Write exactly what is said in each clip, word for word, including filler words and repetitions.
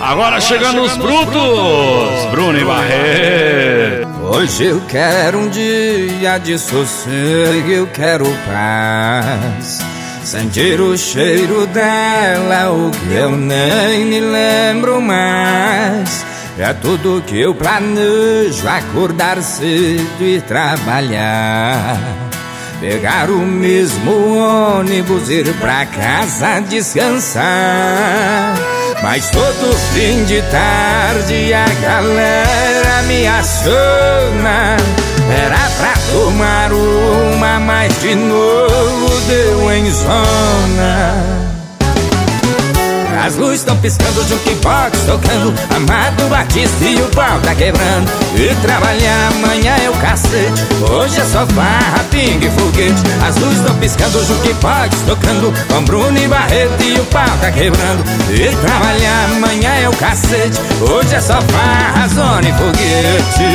Agora chegando os brutos, Bruno e Barreto. Hoje eu quero um dia de sossego, eu quero paz, sentir o cheiro dela, o que eu nem me lembro mais. É tudo que eu planejo, acordar cedo e trabalhar, pegar o mesmo ônibus, ir pra casa descansar. Mas todo fim de tarde a galera me aciona, era pra tomar uma, mas de novo deu em zona. As luzes estão piscando, jukebox tocando, Amado Batista e o pau tá quebrando. E trabalhar amanhã é o cacete, hoje é só farra, pingue e foguete. As luzes estão piscando, jukebox tocando, com Bruno e Barreto e o pau tá quebrando. E trabalhar amanhã é o cacete, hoje é só farra, zona e foguete.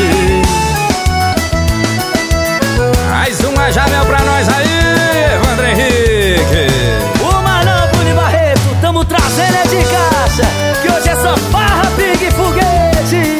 Mais uma Jamel pra nós aí, Evandro Henrique. Tamo trazendo é de caixa, que hoje é só farra, pingue e foguete.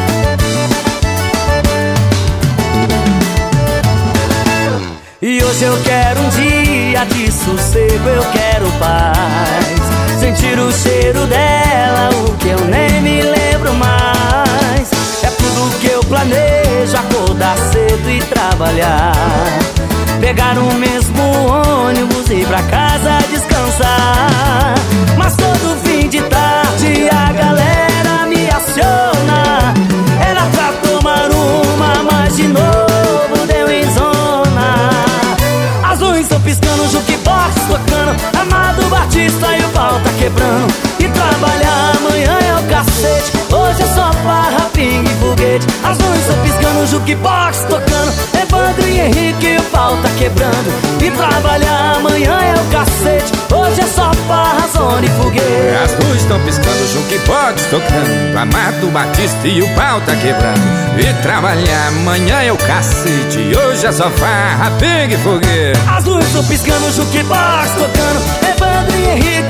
E hoje eu quero um dia de sossego, eu quero paz, sentir o cheiro dela, o que eu nem me lembro mais. É tudo que eu planejo, acordar cedo e trabalhar, pegar o mesmo ônibus e ir pra casa descansar. Mas todo fim de tarde a galera me aciona, era pra tomar uma, mas de novo deu em zona. As luzes estão piscando, jukebox tocando, Amado Batista e o pau tá quebrando. E trabalhar amanhã é o cacete, hoje é só farra, pingue e foguete. As luzes estão piscando, jukebox tocando, Evandro e Henrique e o pau tá quebrando. E trabalhar amanhã é o cacete, hoje é só farra, zona e foguete. As luzes estão piscando, jukebox tocando, Amado Batista e o pau tá quebrando. E trabalhar amanhã é o cacete, hoje é só farra, pingue e foguete. As luzes estão piscando, jukebox tocando, Evandro e Henrique